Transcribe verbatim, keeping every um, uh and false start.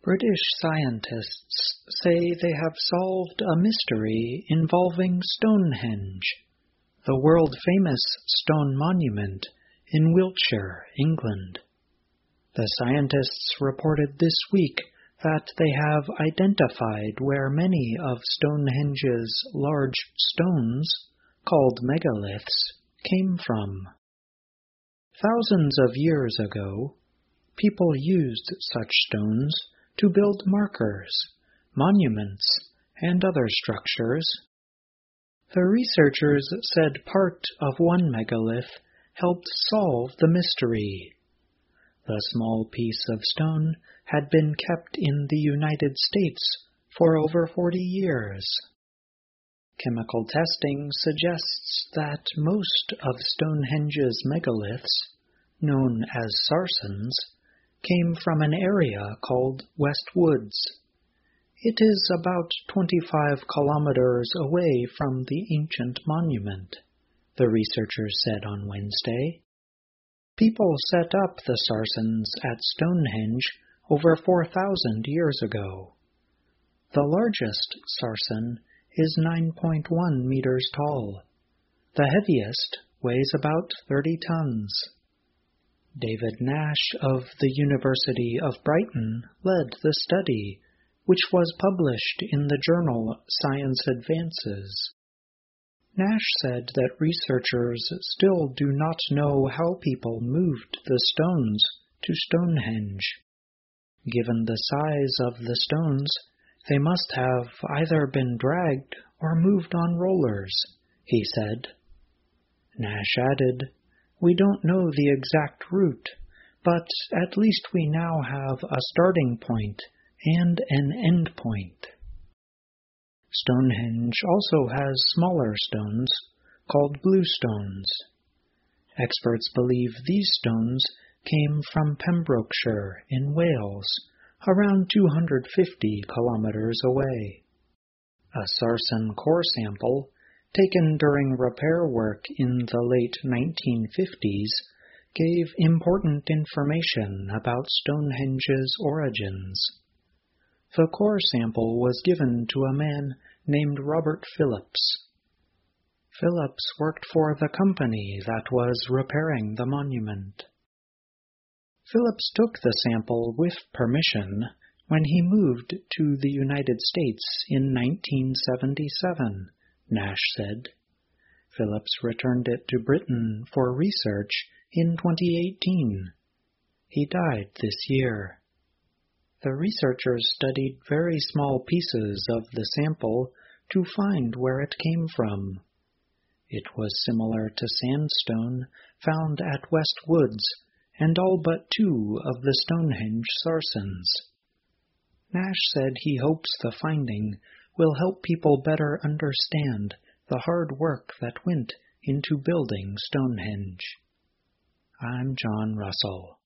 British scientists say they have solved a mystery involving Stonehenge, the world-famous stone monument in Wiltshire, England. The scientists reported this week that they have identified where many of Stonehenge's large stones, called megaliths, came from. Thousands of years ago, people used such stones to build markers, monuments, and other structures. The researchers said part of one megalith helped solve the mystery. The small piece of stone had been kept in the United States for over forty years. Chemical testing suggests that most of Stonehenge's megaliths, known as sarsens, came from an area called West Woods. It is about twenty-five kilometers away from the ancient monument, the researchers said on Wednesday. People set up the sarsens at Stonehenge over four thousand years ago. The largest sarsen is nine point one meters tall. The heaviest weighs about thirty tons. David Nash of the University of Brighton led the study, which was published in the journal Science Advances. Nash said that researchers still do not know how people moved the stones to Stonehenge. Given the size of the stones, they must have either been dragged or moved on rollers, he said. Nash added, "We don't know the exact route, but at least we now have a starting point and an end point." Stonehenge also has smaller stones, called bluestones. Experts believe these stones came from Pembrokeshire in Wales, around two hundred fifty kilometers away. A sarsen core sample, taken during repair work in the late nineteen fifties, gave important information about Stonehenge's origins. The core sample was given to a man named Robert Phillips. Phillips worked for the company that was repairing the monument. Phillips took the sample with permission when he moved to the United States in nineteen seventy-seven, Nash said. Phillips returned it to Britain for research in twenty eighteen. He died this year. The researchers studied very small pieces of the sample to find where it came from. It was similar to sandstone found at West Woods and all but two of the Stonehenge sarsens. Nash said he hopes the finding will help people better understand the hard work that went into building Stonehenge. I'm John Russell.